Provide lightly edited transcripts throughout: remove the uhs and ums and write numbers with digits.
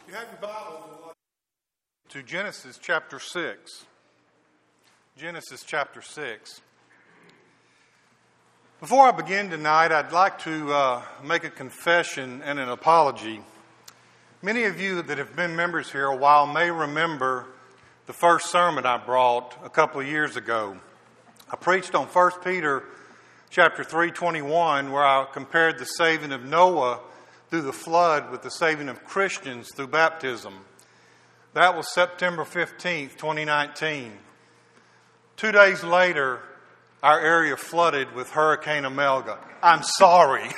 You have your Bible to Genesis chapter 6. Genesis chapter 6. Before I begin tonight, I'd like to make a confession and an apology. Many of you that have been members here a while may remember the first sermon I brought a couple of years ago. I preached on 1 Peter chapter 3:21, where I compared the saving of Noah through the flood with the saving of Christians through baptism. That was September 15th, 2019. 2 days later, our area flooded with Hurricane Imelda. I'm sorry.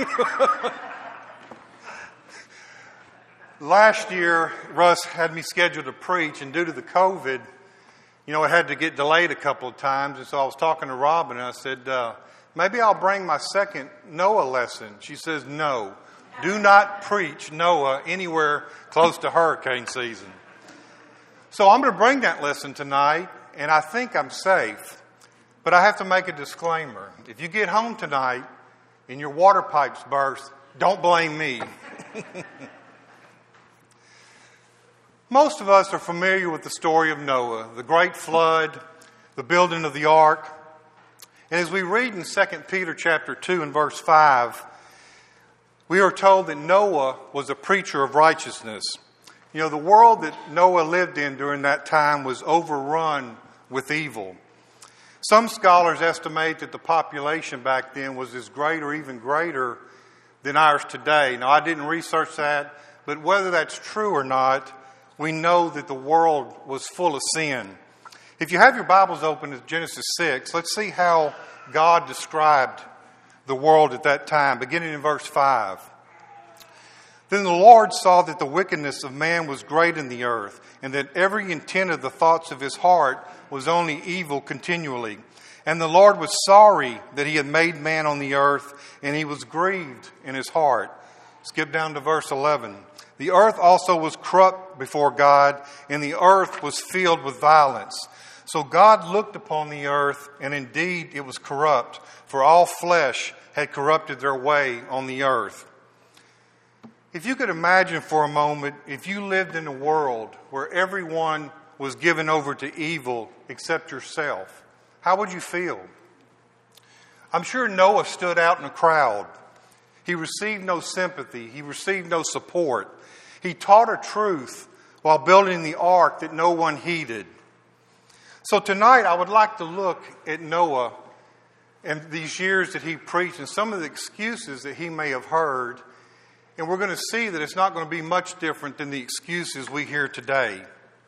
Last year, Russ had me scheduled to preach, and due to the COVID, it had to get delayed a couple of times. And so I was talking to Robin, and I said, maybe I'll bring my second Noah lesson. She says, no, do not preach Noah anywhere close to hurricane season. So I'm going to bring that lesson tonight, and I think I'm safe. But I have to make a disclaimer. If you get home tonight and your water pipes burst, don't blame me. Most of us are familiar with the story of Noah, the great flood, the building of the ark. And as we read in 2 Peter chapter 2 and verse 5, we are told that Noah was a preacher of righteousness. The world that Noah lived in during that time was overrun with evil. Some scholars estimate that the population back then was as great or even greater than ours today. Now, I didn't research that, but whether that's true or not, we know that the world was full of sin. If you have your Bibles open to Genesis 6, let's see how God described the world at that time, beginning in verse 5. Then the Lord saw that the wickedness of man was great in the earth, and that every intent of the thoughts of his heart was only evil continually. And the Lord was sorry that he had made man on the earth, and he was grieved in his heart. Skip down to verse 11. The earth also was corrupt before God, and the earth was filled with violence. So God looked upon the earth, and indeed it was corrupt, for all flesh had corrupted their way on the earth. If you could imagine for a moment, if you lived in a world where everyone was given over to evil except yourself, how would you feel? I'm sure Noah stood out in a crowd. He received no sympathy. He received no support. He taught a truth while building the ark that no one heeded. So tonight I would like to look at Noah and these years that he preached and some of the excuses that he may have heard. And we're going to see that it's not going to be much different than the excuses we hear today.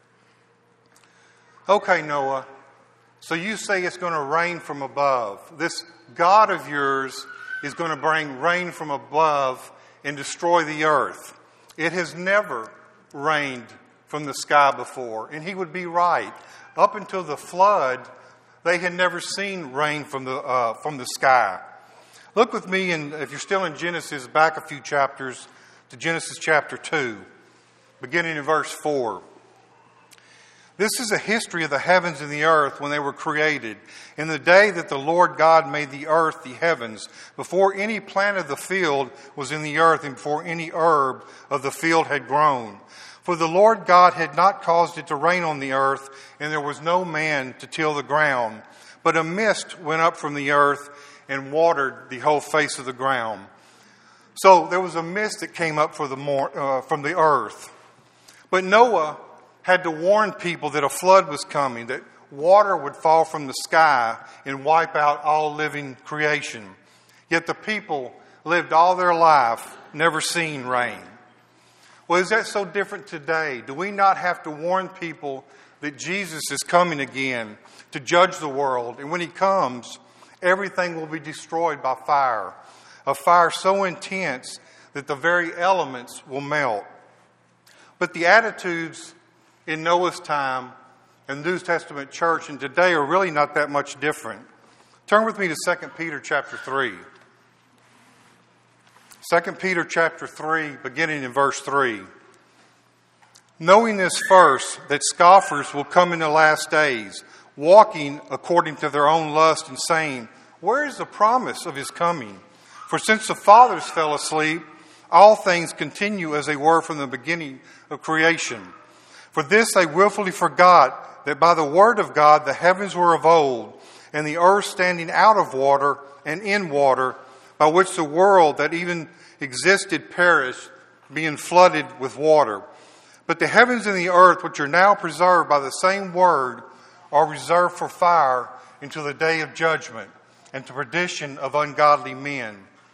Okay, Noah, so you say it's going to rain from above. This God of yours is going to bring rain from above and destroy the earth. It has never rained from the sky before, and he would be right. Up until the flood, they had never seen rain from the sky. Look with me, if you're still in Genesis, back a few chapters to Genesis chapter 2, beginning in verse 4. This is a history of the heavens and the earth when they were created. In the day that the Lord God made the earth, the heavens, before any plant of the field was in the earth and before any herb of the field had grown. For the Lord God had not caused it to rain on the earth, and there was no man to till the ground. But a mist went up from the earth and watered the whole face of the ground. So there was a mist that came up from the earth. But Noah had to warn people that a flood was coming, that water would fall from the sky and wipe out all living creation. Yet the people lived all their life never seeing rain. Well, is that so different today? Do we not have to warn people that Jesus is coming again to judge the world? And when he comes, everything will be destroyed by fire. A fire so intense that the very elements will melt. But the attitudes in Noah's time and the New Testament church and today are really not that much different. Turn with me to 2 Peter chapter 3. 2 Peter chapter 3, beginning in verse 3. Knowing this first, that scoffers will come in the last days, walking according to their own lust and saying, where is the promise of his coming? For since the fathers fell asleep, all things continue as they were from the beginning of creation. For this they willfully forgot that by the word of God the heavens were of old, and the earth standing out of water and in water, by which the world that even existed perished, being flooded with water. But the heavens and the earth, which are now preserved by the same word, are reserved for fire until the day of judgment and to perdition of ungodly men.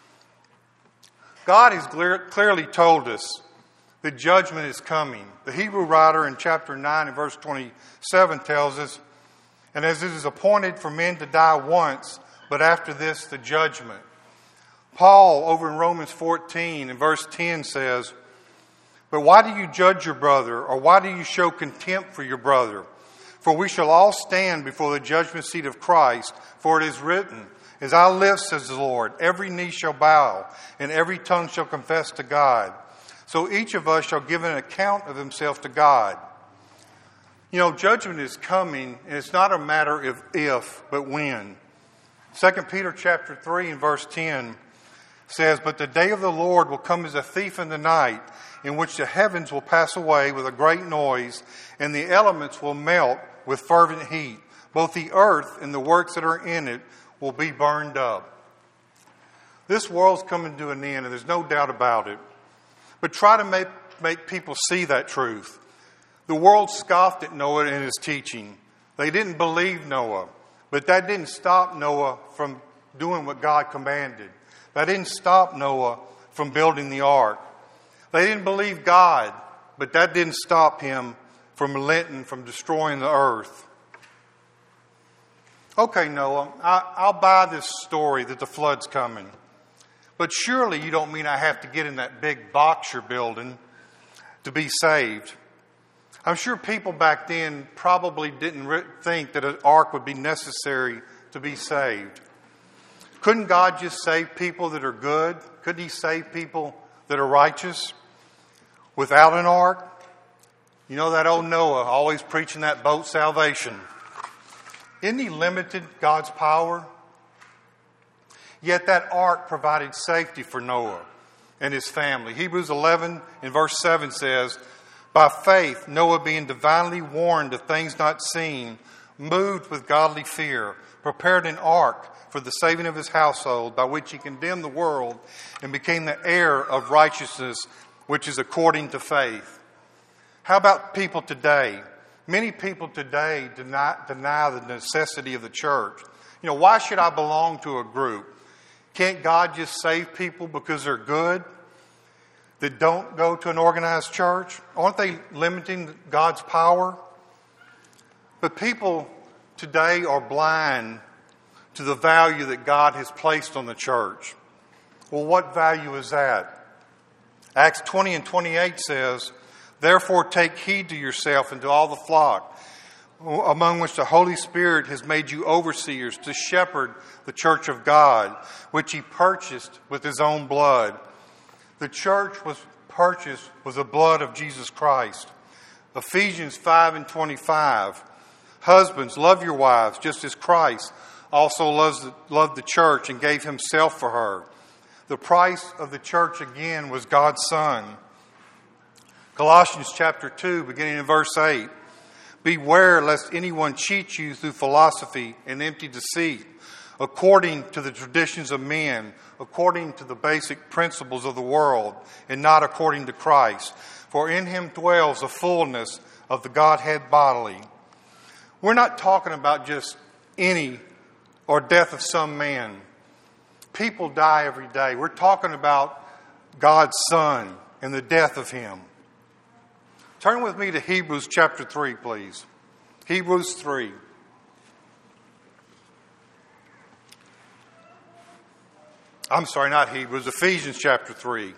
God has clearly told us that judgment is coming. The Hebrew writer in chapter 9 and verse 27 tells us, and as it is appointed for men to die once, but after this the judgment. Paul over in Romans 14 and verse 10 says, but why do you judge your brother, or why do you show contempt for your brother? For we shall all stand before the judgment seat of Christ, for it is written, as I live, says the Lord, every knee shall bow, and every tongue shall confess to God. So each of us shall give an account of himself to God. You know, judgment is coming, and it's not a matter of if, but when. 2 Peter chapter 3 and verse 10 says, but the day of the Lord will come as a thief in the night, in which the heavens will pass away with a great noise, and the elements will melt with fervent heat. Both the earth and the works that are in it will be burned up. This world's coming to an end, and there's no doubt about it. But try to make people see that truth. The world scoffed at Noah and his teaching. They didn't believe Noah, but that didn't stop Noah from doing what God commanded. That didn't stop Noah from building the ark. They didn't believe God, but that didn't stop him from relenting, from destroying the earth. Okay, Noah, I'll buy this story that the flood's coming. But surely you don't mean I have to get in that big box you're building to be saved. I'm sure people back then probably didn't think that an ark would be necessary to be saved. Couldn't God just save people that are good? Couldn't He save people that are righteous without an ark? You know that old Noah always preaching that boat salvation. Isn't he limited God's power? Yet that ark provided safety for Noah and his family. Hebrews 11 in verse 7 says, by faith Noah, being divinely warned of things not seen, moved with godly fear, prepared an ark for the saving of his household, by which he condemned the world and became the heir of righteousness, which is according to faith. How about people today? Many people today deny the necessity of the church. You know, why should I belong to a group? Can't God just save people because they're good that don't go to an organized church? Aren't they limiting God's power? But people today are blind to the value that God has placed on the church. Well, what value is that? Acts 20 and 28 says, therefore take heed to yourself and to all the flock, among which the Holy Spirit has made you overseers to shepherd the church of God, which He purchased with His own blood. The church was purchased with the blood of Jesus Christ. Ephesians 5 and 25. Husbands, love your wives, just as Christ also loved the church and gave Himself for her. The price of the church, again, was God's Son. Colossians chapter 2, beginning in verse 8. Beware lest anyone cheat you through philosophy and empty deceit, according to the traditions of men, according to the basic principles of the world, and not according to Christ. For in Him dwells the fullness of the Godhead bodily. We're not talking about just any or death of some man. People die every day. We're talking about God's Son and the death of Him. Turn with me to Hebrews chapter 3, please. Hebrews 3. I'm sorry, not Hebrews. Ephesians chapter 3.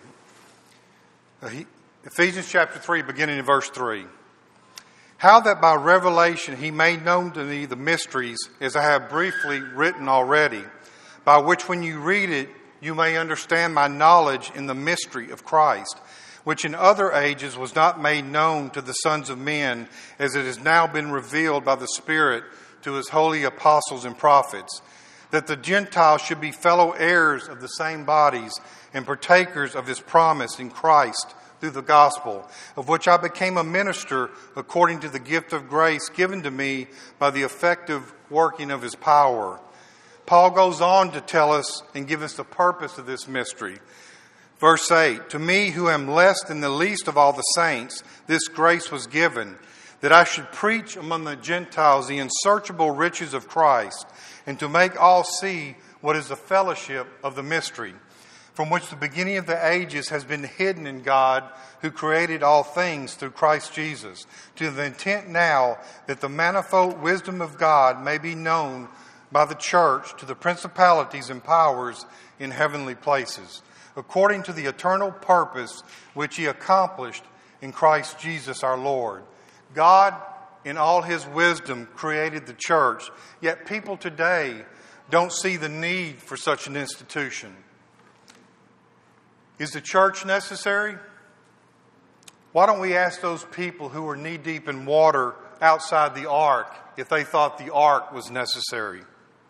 Ephesians chapter 3, beginning in verse 3. How that by revelation He made known to me the mysteries, as I have briefly written already, by which when you read it, you may understand my knowledge in the mystery of Christ, which in other ages was not made known to the sons of men, as it has now been revealed by the Spirit to His holy apostles and prophets. that the Gentiles should be fellow heirs of the same bodies and partakers of his promise in Christ through the gospel, of which I became a minister according to the gift of grace given to me by the effective working of his power. Paul goes on to tell us and give us the purpose of this mystery. Verse 8, to me who am less than the least of all the saints, this grace was given, that I should preach among the Gentiles the unsearchable riches of Christ, and to make all see what is the fellowship of the mystery, from which the beginning of the ages has been hidden in God, who created all things through Christ Jesus, to the intent now that the manifold wisdom of God may be known by the church to the principalities and powers in heavenly places, according to the eternal purpose which he accomplished in Christ Jesus our Lord. God, in all his wisdom, created the church, yet people today don't see the need for such an institution. Is the church necessary? Why don't we ask those people who were knee-deep in water outside the ark if they thought the ark was necessary?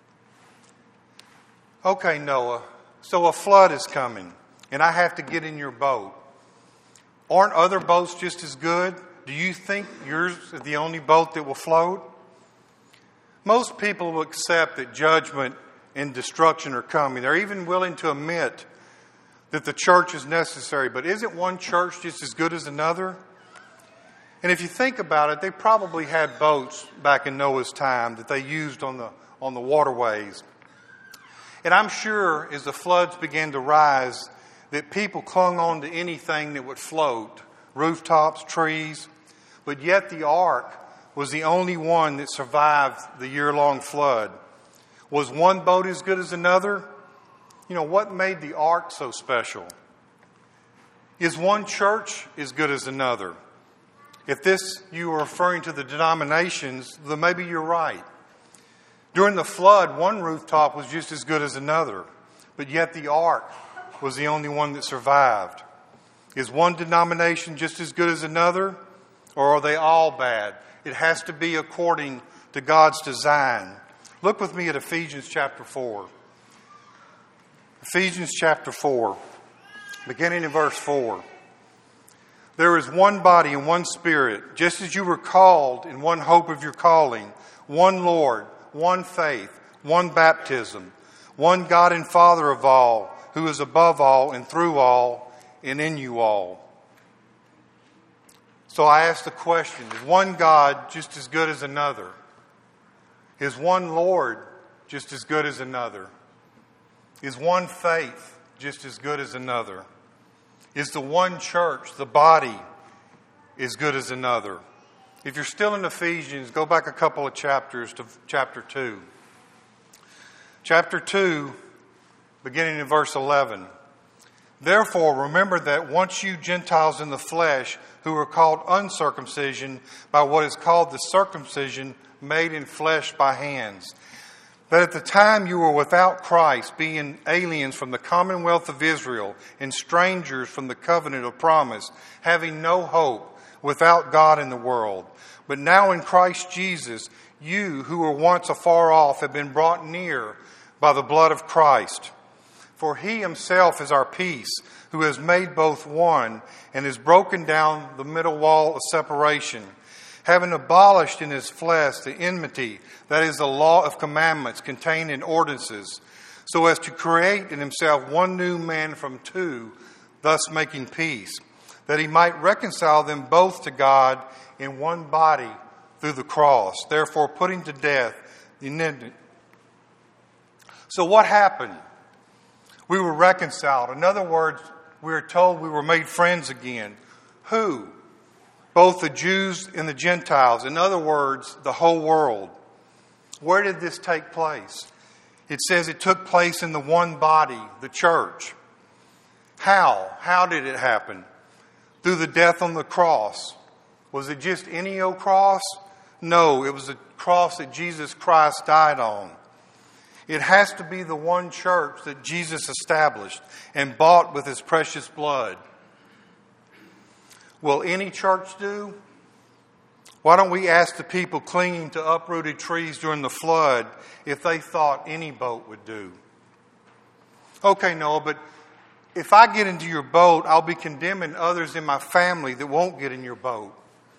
Okay, Noah, so a flood is coming, and I have to get in your boat. Aren't other boats just as good? Do you think yours is the only boat that will float? Most people will accept that judgment and destruction are coming. They're even willing to admit that the church is necessary. But isn't one church just as good as another? And if you think about it, they probably had boats back in Noah's time that they used on the waterways. And I'm sure as the floods began to rise, that people clung on to anything that would float, rooftops, trees. But yet the ark was the only one that survived the year-long flood. Was one boat as good as another? You know, what made the ark so special? Is one church as good as another? If this you are referring to the denominations, then maybe you're right. During the flood, one rooftop was just as good as another, but yet the ark was the only one that survived. Is one denomination just as good as another, or are they all bad? It has to be according to God's design. Look with me at Ephesians chapter 4. Ephesians chapter 4, beginning in verse 4. There is one body and one Spirit, just as you were called in one hope of your calling, one Lord, one faith, one baptism, one God and Father of all, who is above all and through all and in you all. So I ask the question, is one God just as good as another? Is one Lord just as good as another? Is one faith just as good as another? Is the one church, the body, as good as another? If you're still in Ephesians, go back a couple of chapters to chapter 2. Chapter 2, beginning in verse 11. Therefore, remember that once you Gentiles in the flesh, who are called uncircumcision by what is called the circumcision made in flesh by hands, that at the time you were without Christ, being aliens from the commonwealth of Israel and strangers from the covenant of promise, having no hope, without God in the world. But now in Christ Jesus, you who were once afar off have been brought near by the blood of Christ. For he himself is our peace, who has made both one and has broken down the middle wall of separation, having abolished in his flesh the enmity, that is the law of commandments contained in ordinances, so as to create in himself one new man from two, thus making peace, that he might reconcile them both to God in one body through the cross, therefore putting to death the enmity. So what happened? We were reconciled. In other words, we are told we were made friends again. Who? Both the Jews and the Gentiles. In other words, the whole world. Where did this take place? It says it took place in the one body, the church. How? How did it happen? Through the death on the cross. Was it just any old cross? No, it was the cross that Jesus Christ died on. It has to be the one church that Jesus established and bought with his precious blood. Will any church do? Why don't we ask the people clinging to uprooted trees during the flood if they thought any boat would do? Okay, Noah, but if I get into your boat, I'll be condemning others in my family that won't get in your boat.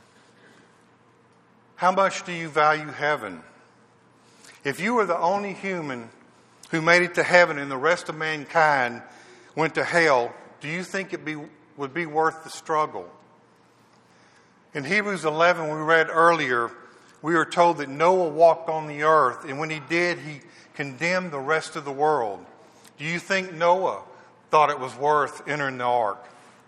How much do you value heaven? If you were the only human who made it to heaven and the rest of mankind went to hell, do you think it would be worth the struggle? In Hebrews 11, we read earlier, we are told that Noah walked on the earth, and when he did, he condemned the rest of the world. Do you think Noah thought it was worth entering the ark?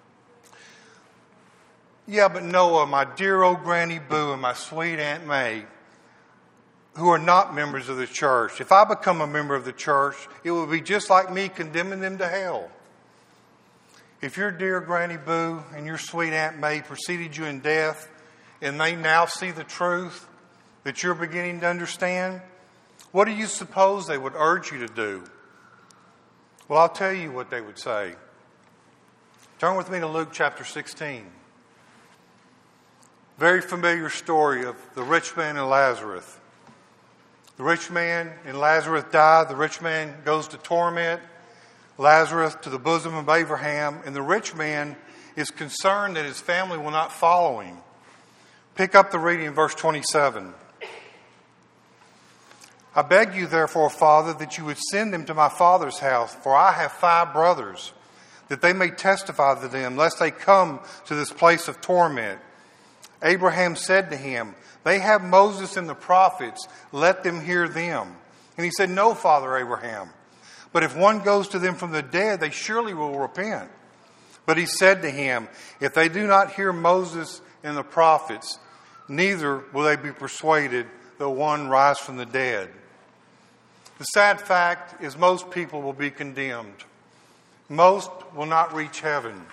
Yeah, but Noah, my dear old Granny Boo and my sweet Aunt May, who are not members of the church, if I become a member of the church, it would be just like me condemning them to hell. If your dear Granny Boo and your sweet Aunt May preceded you in death and they now see the truth that you're beginning to understand, what do you suppose they would urge you to do? Well, I'll tell you what they would say. Turn with me to Luke chapter 16. Very familiar story of the rich man and Lazarus. The rich man and Lazarus die. The rich man goes to torment. Lazarus to the bosom of Abraham, and the rich man is concerned that his family will not follow him. Pick up the reading in verse 27. I beg you, therefore, Father, that you would send them to my father's house, for I have 5 brothers, that they may testify to them, lest they come to this place of torment. Abraham said to him, they have Moses and the prophets, let them hear them. And he said, no, Father Abraham. But if one goes to them from the dead, they surely will repent. But he said to him, if they do not hear Moses and the prophets, neither will they be persuaded though one rise from the dead. The sad fact is most people will be condemned. Most will not reach heaven.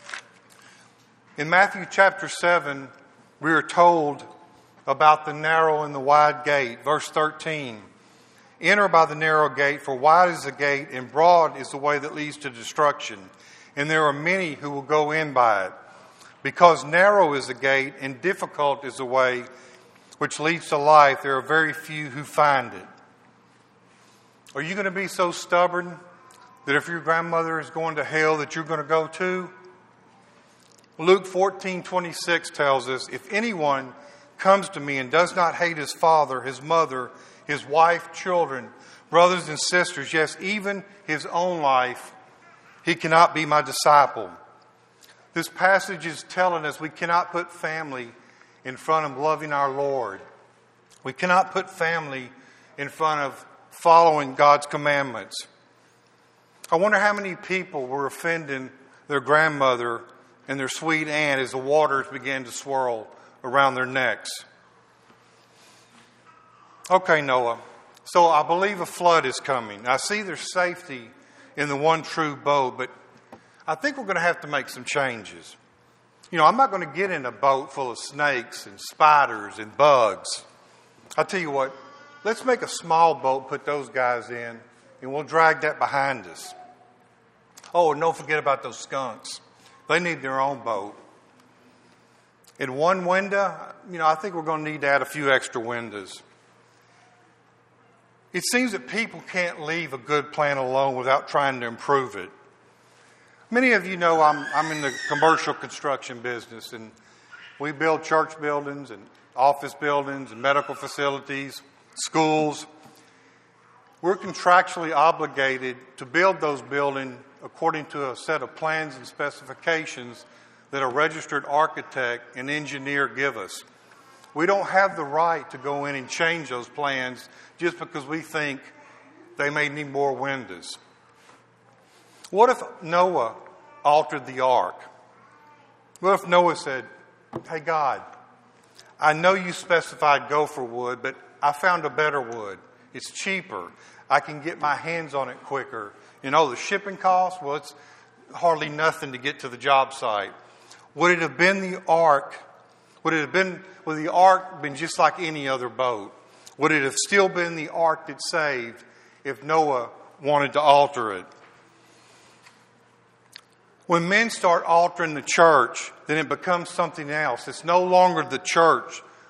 In Matthew chapter 7, we are told about the narrow and the wide gate. Verse 13. Enter by the narrow gate, for wide is the gate, and broad is the way that leads to destruction. And there are many who will go in by it. Because narrow is the gate, and difficult is the way which leads to life, there are very few who find it. Are you going to be so stubborn that if your grandmother is going to hell that you're going to go too? Luke 14:26 tells us, if anyone comes to me and does not hate his father, his mother, his wife, children, brothers and sisters, yes, even his own life, he cannot be my disciple. This passage is telling us we cannot put family in front of loving our Lord. We cannot put family in front of following God's commandments. I wonder how many people were offending their grandmother and their sweet aunt as the waters began to swirl around their necks. Okay, Noah, so I believe a flood is coming. I see there's safety in the one true boat, but I think we're going to have to make some changes. You know, I'm not going to get in a boat full of snakes and spiders and bugs. I'll tell you what, let's make a small boat, put those guys in, and we'll drag that behind us. Oh, and don't forget about those skunks. They need their own boat. In one window, I think we're going to need to add a few extra windows. It seems that people can't leave a good plan alone without trying to improve it. Many of you know I'm in the commercial construction business, and we build church buildings and office buildings and medical facilities, schools. We're contractually obligated to build those buildings according to a set of plans and specifications that a registered architect and engineer give us. We don't have the right to go in and change those plans just because we think they may need more windows. What if Noah altered the ark? What if Noah said, hey God, I know you specified gopher wood, but I found a better wood. It's cheaper. I can get my hands on it quicker. The shipping cost, well, it's hardly nothing to get to the job site. Would it have been the ark? Would the ark been just like any other boat? Would it have still been the ark that saved if Noah wanted to alter it? When men start altering the church, then it becomes something else. It's no longer the church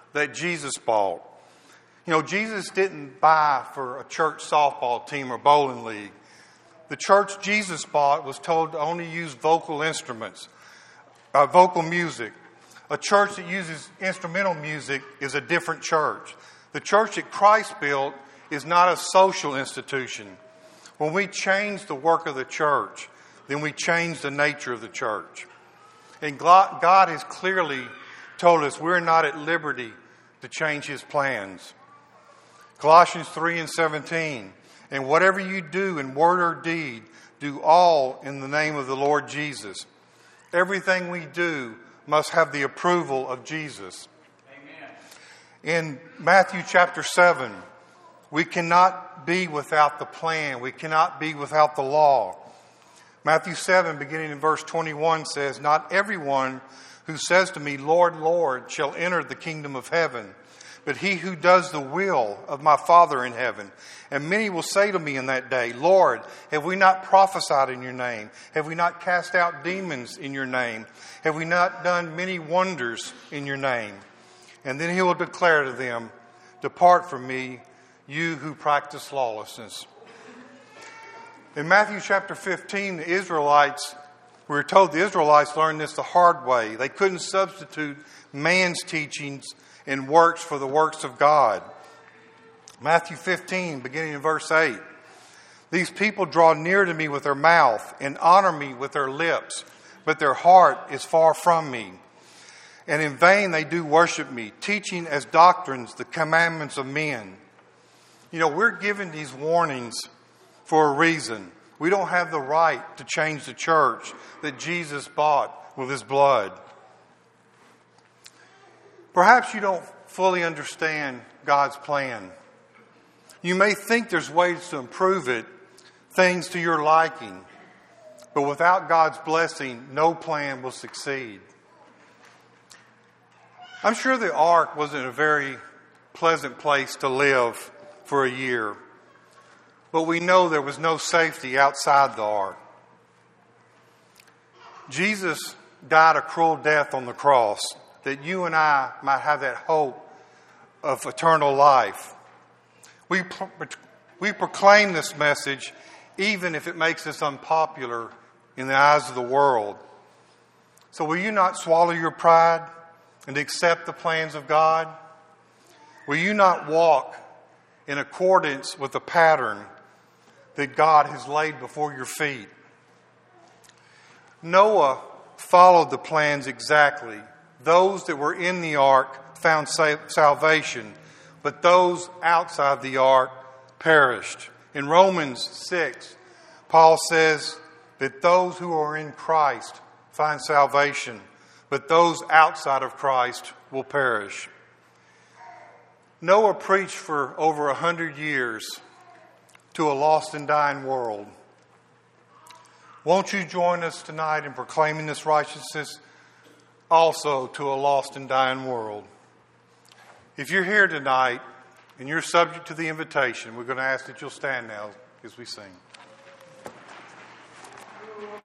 that Jesus bought. You know, Jesus didn't buy for a church softball team or bowling league. The church Jesus bought was told to only use vocal instruments, vocal music. A church that uses instrumental music is a different church. The church that Christ built is not a social institution. When we change the work of the church, then we change the nature of the church. And God has clearly told us we're not at liberty to change His plans. Colossians 3:17, and whatever you do in word or deed, do all in the name of the Lord Jesus. Everything we do must have the approval of Jesus. Amen. In Matthew chapter 7, we cannot be without the plan. We cannot be without the law. Matthew 7, beginning in verse 21, says, "Not everyone who says to me, 'Lord, Lord,' shall enter the kingdom of heaven, but he who does the will of my Father in heaven. And many will say to me in that day, 'Lord, have we not prophesied in your name? Have we not cast out demons in your name? Have we not done many wonders in your name?' And then He will declare to them, 'Depart from me, you who practice lawlessness.'" In Matthew chapter 15, we're told the Israelites learned this the hard way. They couldn't substitute man's teachings and works for the works of God. Matthew 15, beginning in verse 8. "These people draw near to me with their mouth and honor me with their lips, but their heart is far from me. And in vain they do worship me, teaching as doctrines the commandments of men." You know, we're given these warnings for a reason. We don't have the right to change the church that Jesus bought with His blood. Perhaps you don't fully understand God's plan. You may think there's ways to improve it, things to your liking, but without God's blessing, no plan will succeed. I'm sure the ark wasn't a very pleasant place to live for a year, but we know there was no safety outside the ark. Jesus died a cruel death on the cross that you and I might have that hope of eternal life. We proclaim this message even if it makes us unpopular in the eyes of the world. So will you not swallow your pride and accept the plans of God? Will you not walk in accordance with the pattern that God has laid before your feet? Noah followed the plans exactly. Those that were in the ark found salvation, but those outside the ark perished. In Romans 6, Paul says that those who are in Christ find salvation, but those outside of Christ will perish. Noah preached for over 100 years to a lost and dying world. Won't you join us tonight in proclaiming this righteousness also to a lost and dying world? If you're here tonight and you're subject to the invitation, we're going to ask that you'll stand now as we sing.